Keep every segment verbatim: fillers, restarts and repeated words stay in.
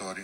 Sartori.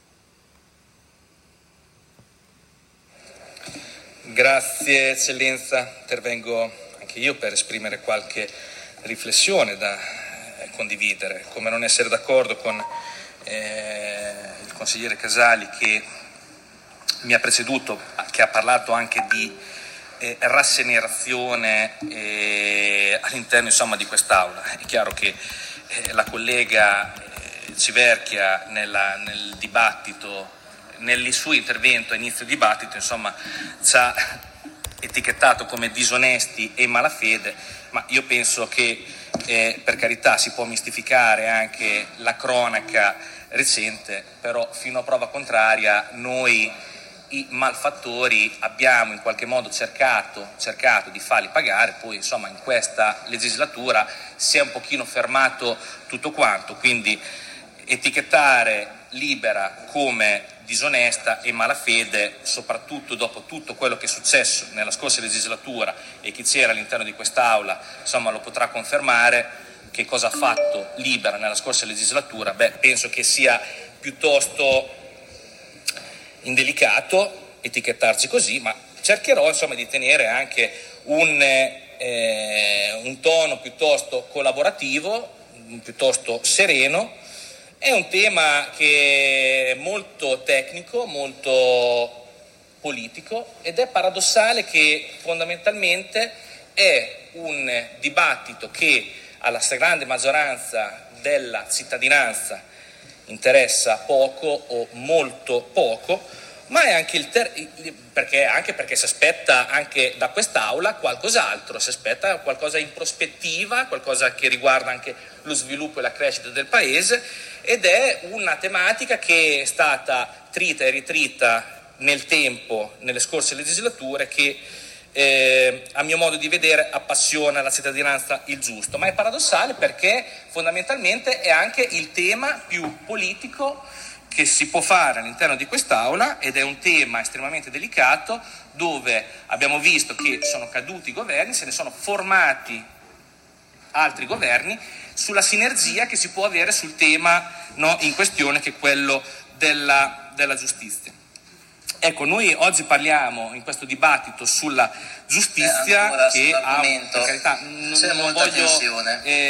Grazie Eccellenza, intervengo anche io per esprimere qualche riflessione da eh, condividere, come non essere d'accordo con eh, il consigliere Casali che mi ha preceduto, che ha parlato anche di eh, rassegnazione eh, all'interno insomma di quest'Aula. È chiaro che eh, la collega eh, Civerchia nella, nel dibattito, nel suo intervento a inizio dibattito, insomma, ci ha etichettato come disonesti e malafede, ma io penso che eh, per carità si può mistificare anche la cronaca recente, però fino a prova contraria noi i malfattori abbiamo in qualche modo cercato, cercato di farli pagare, poi insomma in questa legislatura si è un pochino fermato tutto quanto, quindi etichettare Libera come disonesta e malafede, soprattutto dopo tutto quello che è successo nella scorsa legislatura e chi c'era all'interno di quest'Aula insomma lo potrà confermare, che cosa ha fatto Libera nella scorsa legislatura, beh penso che sia piuttosto indelicato etichettarci così, ma cercherò insomma di tenere anche un, eh, un tono piuttosto collaborativo, piuttosto sereno. È un tema che è molto tecnico, molto politico ed è paradossale che fondamentalmente è un dibattito che alla stragrande maggioranza della cittadinanza interessa poco o molto poco, ma è anche il ter- perché anche perché si aspetta anche da quest'Aula qualcos'altro, si aspetta qualcosa in prospettiva, qualcosa che riguarda anche lo sviluppo e la crescita del paese, ed è una tematica che è stata trita e ritrita nel tempo, nelle scorse legislature, che eh, a mio modo di vedere appassiona la cittadinanza il giusto, ma è paradossale perché fondamentalmente è anche il tema più politico che si può fare all'interno di quest'Aula ed è un tema estremamente delicato dove abbiamo visto che sono caduti i governi, se ne sono formati altri governi sulla sinergia che si può avere sul tema no, in questione, che è quello della, della giustizia. Ecco, noi oggi parliamo in questo dibattito sulla giustizia eh, che ha, per carità, non, non voglio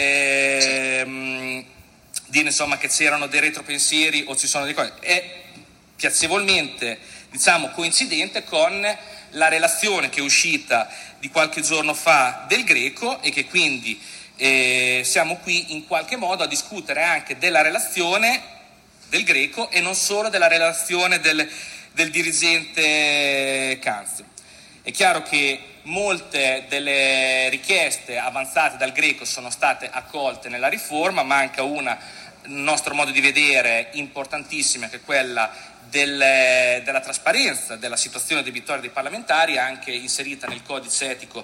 eh, sì. dire insomma che c'erano dei retropensieri o ci sono delle cose, è piacevolmente diciamo coincidente con la relazione che è uscita di qualche giorno fa del Greco e che quindi eh, siamo qui in qualche modo a discutere anche della relazione del Greco e non solo della relazione del, del dirigente Canzio. È chiaro che molte delle richieste avanzate dal Greco sono state accolte nella riforma, manca una, nostro modo di vedere, importantissima, che è quella del, della trasparenza della situazione debitoria dei parlamentari, anche inserita nel codice etico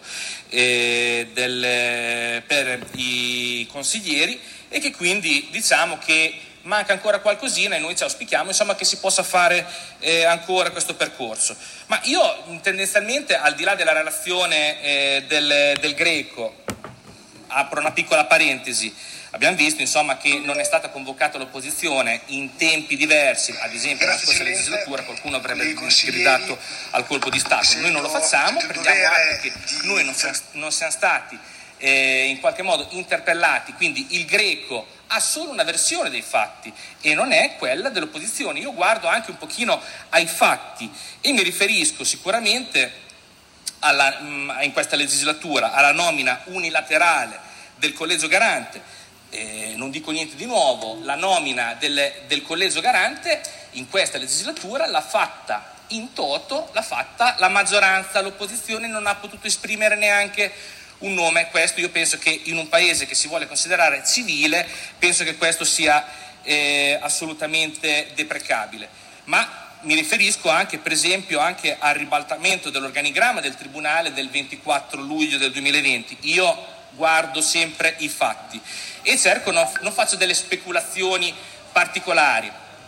eh, del, per i consiglieri, e che quindi diciamo che manca ancora qualcosina e noi ci auspichiamo insomma che si possa fare eh, ancora questo percorso. Ma io tendenzialmente, al di là della relazione eh, del, del Greco, apro una piccola parentesi, abbiamo visto insomma che non è stata convocata l'opposizione in tempi diversi, ad esempio nella scorsa legislatura qualcuno avrebbe gridato al colpo di Stato, noi non lo facciamo, prendiamo atto che noi non siamo, non siamo stati eh, in qualche modo interpellati, quindi il Greco ha solo una versione dei fatti e non è quella dell'opposizione. Io guardo anche un pochino ai fatti e mi riferisco sicuramente alla, in questa legislatura alla nomina unilaterale del collegio garante. Eh, non dico niente di nuovo, la nomina del, del collegio garante in questa legislatura l'ha fatta in toto, l'ha fatta la maggioranza, l'opposizione non ha potuto esprimere neanche un nome. Questo io penso che in un paese che si vuole considerare civile, penso che questo sia eh, assolutamente deprecabile. Ma mi riferisco anche, per esempio, anche al ribaltamento dell'organigramma del Tribunale del ventiquattro luglio del duemilaventi. Io guardo sempre i fatti e cerco, non, non faccio delle speculazioni particolari.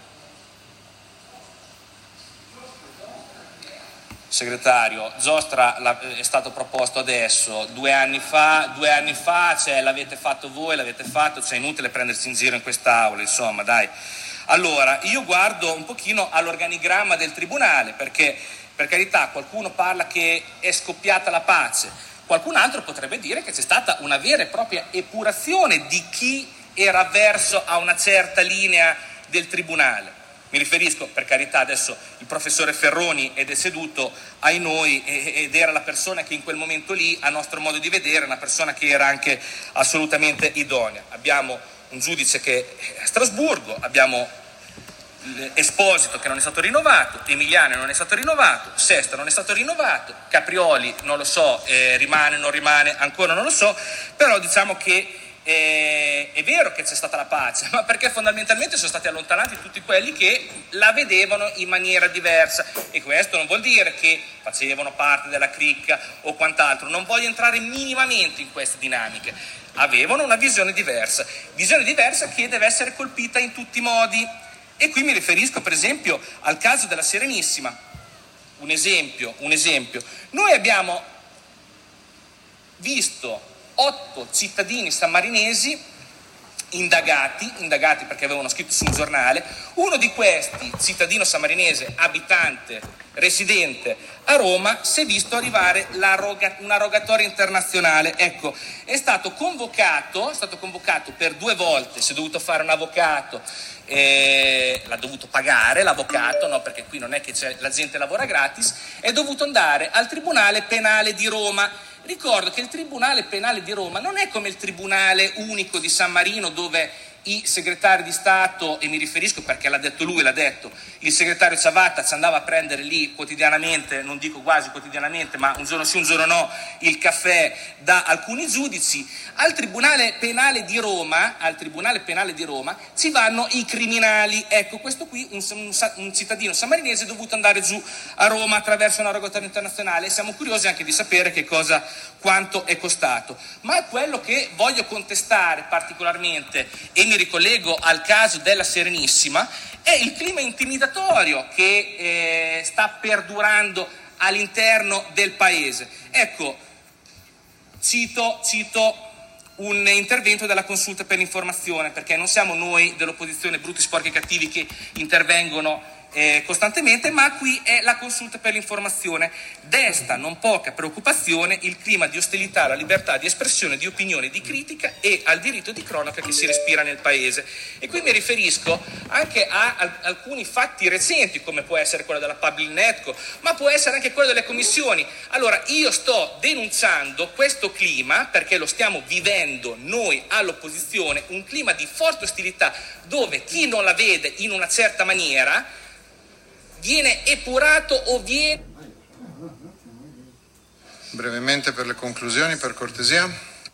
Segretario, Giostra è stato proposto adesso, due anni fa, due anni fa, cioè l'avete fatto voi, l'avete fatto, cioè è inutile prendersi in giro in quest'aula, insomma, dai. Allora, io guardo un pochino all'organigramma del tribunale, perché per carità qualcuno parla che è scoppiata la pace, qualcun altro potrebbe dire che c'è stata una vera e propria epurazione di chi era avverso a una certa linea del tribunale. Mi riferisco, per carità, adesso il professore Ferroni è deceduto ai noi ed era la persona che in quel momento lì, a nostro modo di vedere, una persona che era anche assolutamente idonea. Abbiamo un giudice che è a Strasburgo, abbiamo Esposito che non è stato rinnovato, Emiliano non è stato rinnovato, Sesto non è stato rinnovato, Caprioli non lo so, eh, rimane, non rimane, ancora non lo so, però diciamo che Eh, è vero che c'è stata la pace, ma perché fondamentalmente sono stati allontanati tutti quelli che la vedevano in maniera diversa, e questo non vuol dire che facevano parte della cricca o quant'altro, non voglio entrare minimamente in queste dinamiche, avevano una visione diversa, visione diversa che deve essere colpita in tutti i modi, e qui mi riferisco per esempio al caso della Serenissima. Un esempio, un esempio, noi abbiamo visto otto cittadini sammarinesi indagati, indagati perché avevano scritto su un giornale. Uno di questi, cittadino sammarinese, abitante, residente a Roma, si è visto arrivare una rogatoria internazionale. Ecco, è stato convocato, è stato convocato per due volte, si è dovuto fare un avvocato, eh, l'ha dovuto pagare l'avvocato, no, perché qui non è che c'è, la gente lavora gratis, è dovuto andare al Tribunale Penale di Roma. Ricordo che il Tribunale Penale di Roma non è come il Tribunale Unico di San Marino, dove i segretari di Stato, e mi riferisco perché l'ha detto lui, l'ha detto, il segretario Ciavatta ci andava a prendere lì quotidianamente, non dico quasi quotidianamente, ma un giorno sì, un giorno no, il caffè da alcuni giudici. Al Tribunale Penale di Roma, al Tribunale Penale di Roma ci vanno i criminali. Ecco, questo qui, un, un, un cittadino sammarinese è dovuto andare giù a Roma attraverso una rogatoria internazionale, e siamo curiosi anche di sapere che cosa, quanto è costato. Ma quello che voglio contestare particolarmente, e mi ricollego al caso della Serenissima, è il clima intimidatorio che eh, sta perdurando all'interno del paese. Ecco, cito, cito un intervento della Consulta per l'Informazione, perché non siamo noi dell'opposizione brutti, sporchi e cattivi che intervengono eh, costantemente, ma qui è la Consulta per l'Informazione. Desta non poca preoccupazione il clima di ostilità alla libertà di espressione, di opinione, di critica e al diritto di cronaca che si respira nel paese. E qui mi riferisco anche a, a alcuni fatti recenti, come può essere quello della Public Netco, ma può essere anche quello delle commissioni. Allora, io sto denunciando questo clima perché lo stiamo vivendo noi all'opposizione, un clima di forte ostilità dove chi non la vede in una certa maniera viene epurato o viene... Brevemente per le conclusioni, per cortesia.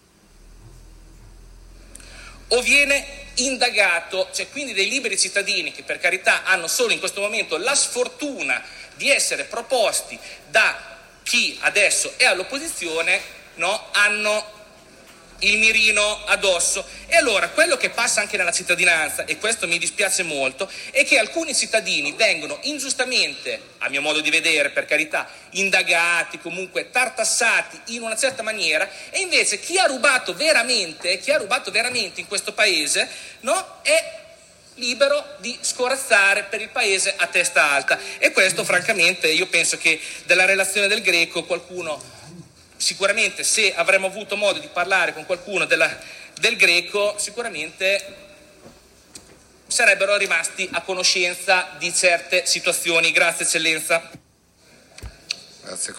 O viene indagato, cioè quindi dei liberi cittadini che per carità hanno solo in questo momento la sfortuna di essere proposti da chi adesso è all'opposizione, no, hanno il mirino addosso. E allora quello che passa anche nella cittadinanza, e questo mi dispiace molto, è che alcuni cittadini vengono ingiustamente, a mio modo di vedere per carità, indagati, comunque tartassati in una certa maniera, e invece chi ha rubato veramente, chi ha rubato veramente in questo paese, no, è libero di scorazzare per il paese a testa alta. E questo francamente io penso che della relazione del Greco qualcuno, sicuramente se avremmo avuto modo di parlare con qualcuno della, del Greco, sicuramente sarebbero rimasti a conoscenza di certe situazioni. Grazie eccellenza. Grazie.